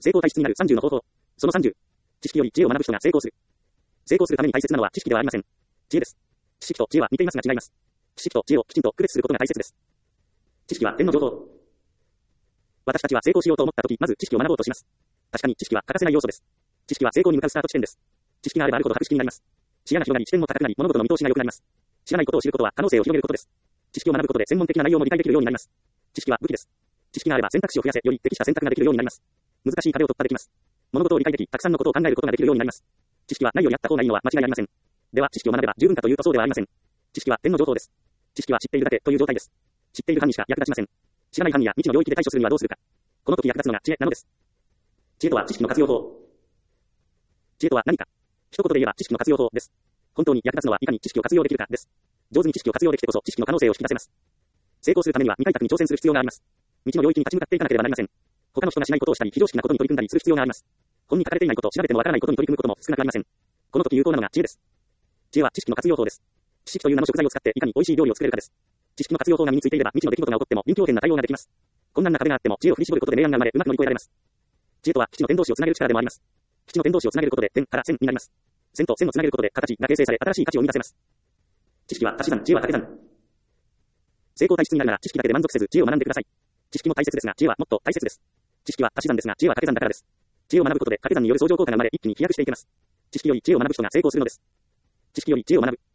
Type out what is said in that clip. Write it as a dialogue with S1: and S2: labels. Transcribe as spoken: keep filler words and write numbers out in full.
S1: 成功体質になるさんじゅうの方法。そのさんじゅう。知識より知恵を学ぶ人が成功する。成功するために大切なのは知識ではありません。知恵です。知識と知恵は似ていますが違います。知識と知恵をきちんと区別することが大切です。知識は点の情報。私たちは成功しようと思ったとき、まず知識を学ぼうとします。確かに知識は欠かせない要素です。知識は成功に向かうスタート地点です。知識があればあるほど博識になります。視野が広がり、視点も高くなり、物事の見通しが良くなります。知らないことを知ることは可能性を広げることです。知識を学ぶことで専門的な内容も理解できるようになります。知識は武器です。知識があれば選択肢を増やせ、より適した選択ができるようになります。難しい壁を突破できます。物事を理解でき、たくさんのことを考えることができるようになります。知識はないよりあった方がいいのは間違いありません。では、知識を学べば十分かというとそうではありません。知識は点の情報です。知識は知っているだけという状態です。知っている範にしか役立ちません。知らない範囲や未知の領域で対処するにはどうするか。この時役立つのが知恵なのです。知恵とは知識の活用法。知恵とは何か。一言で言えば知識の活用法です。本当に役立つのはいかに知識を活用できるかです。上手に知識を活用できてこそ知識の可能性を引き出せます。成功するためには未開拓に挑戦する必要があります。未知の領域に立ち向かっていかなければなりません。他の人がしないことをしたり、非常識なことに取り組んだりする必要があります。本に書かれていないこと、調べてもわからないことに取り組むことも少なくありません。この時有効なのが知恵です。知恵は知識の活用法です。知識という名の食材を使っていかに美味しい料理を作れるかです。知識の活用法が身についていれば未知の出来事が起こっても臨機応変な対応ができます。困難な壁があっても知恵を振り絞ることで明暗が生まれ、うまく乗り越えられます。知恵とは基地の点同士をつなげる力でもあります。基地の点同士をつなげることで点から線になります。線と線をつなげることで形が形成され新しい価値を生み出せます。知識は足し算、知恵は掛け算。成功体質になるなら知識だけで満足せず知恵を学んでください。知識も大切ですが知恵はもっと大切です。知識は足し算ですが知恵は掛け算だからです。知恵を学ぶことで掛け算による相乗効果が生まれ一気に飛躍していけます。知識より知恵を学ぶ人が成功するのです。知識より知恵を学ぶ。